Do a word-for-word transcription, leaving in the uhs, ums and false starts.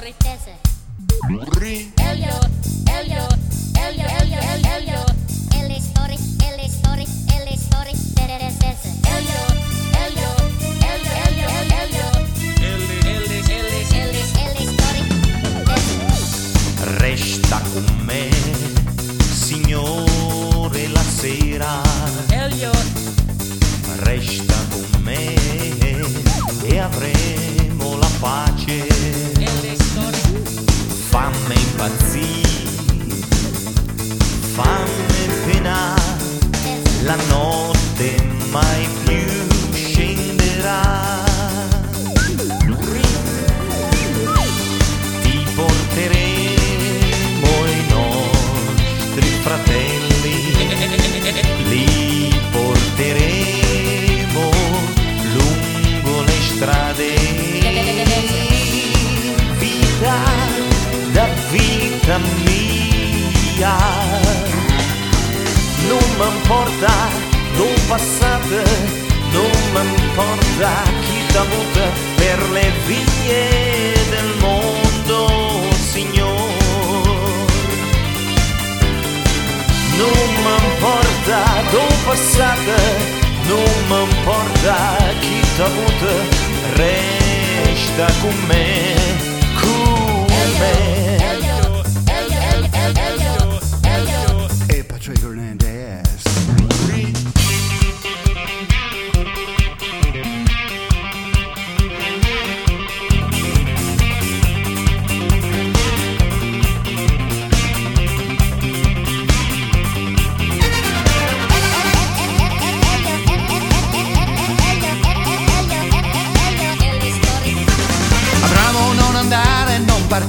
tristezza. Elio, Elio, Elio, Elio, Elio, Elio. E le storie, e le storie, e le storie della tristezza. Elio, Elio, Elio, Elio, Elio, Elio. Ellie, Ellie, Ellie, Ellie, Ellie, storie della. Resta con me, Signore, la sera. Elio. Resta con me e avremo la pace. Fammi impazzire, fammi penare, la notte mai più scenderà. Ti porteremo i nostri fratelli, li porteremo lungo le strade. Vita da vita mia, non m'importa il passato, non m'importa chi t'ha avuto per le vie del mondo, Signore. Non m'importa il passato, non m'importa chi t'ha avuto, resta con me.